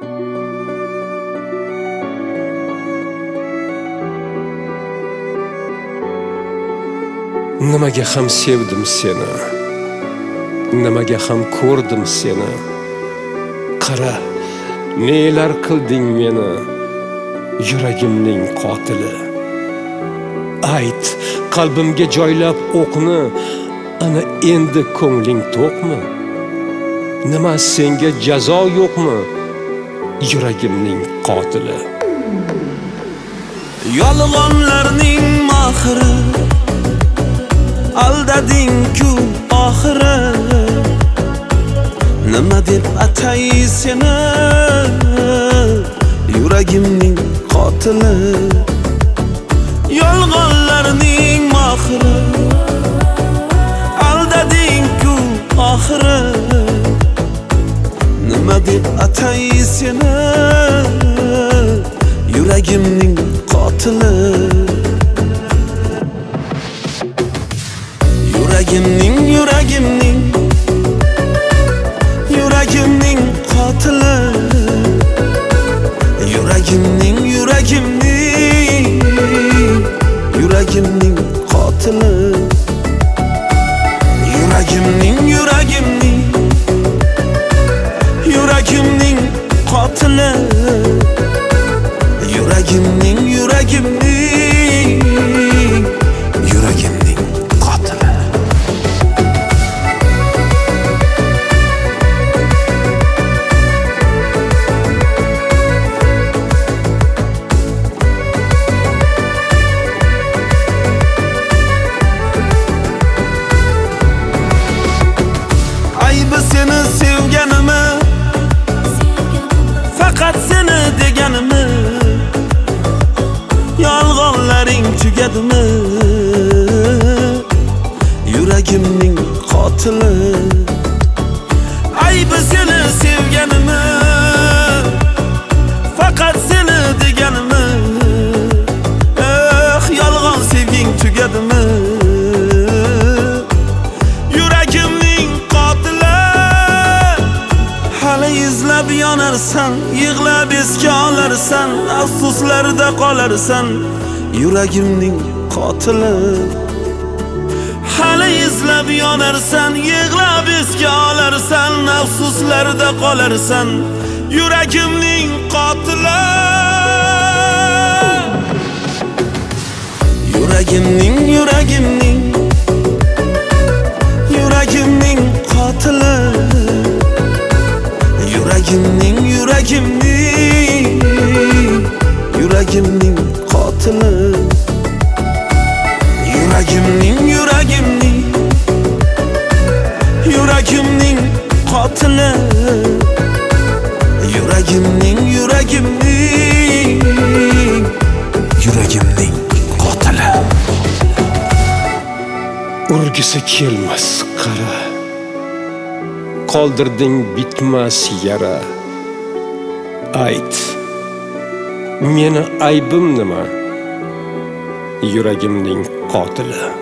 Nimaga ham sevdim seni, nimaga ham ko'rdim seni. Qara, nelar qilding meni, yuragimning qotili. Ayt, qalbimga joylab o'qni, ana endi ko'ngling to'qmi? Nima senga jazo yo'qmi, yuragimning qotili. Yolg'onlarning mohiri, aldading-ku oxiri. Nima deb atay seni, yuragimning qotili. Yolg'onlarning mohiri, aldading-ku oxiri. Nima deb atay seni, yuragimning qotili. Yuragimning qotili. Yuragimning qotili. Yuragimning qotili. Yuragimning qotili. Aybi seni sevganimi, faqat seni deganimi. Yolg'onlaring tugadimi, yuragimning qotili. Aybi seni sevganimi, faqat seni deganimi. Yolg'on sevging tugadimi, yuragimning qotili. Hali izlab yonarsan, yig'lab esga olarsan, afsuslarda qolarsan, yuragimning qotili. Hali izlab yonarsan, yig'lab esga olarsan, afsuslarda qolarsan, yuragimning qotili. Yuragimning qotili. Yuragimning qotili. Yuragimning qotili. Yuragimning qotili. Urgisi kelmas qara, qoldirding bitmas yara. Ayt, meni aybim nima, yuragimning qotili.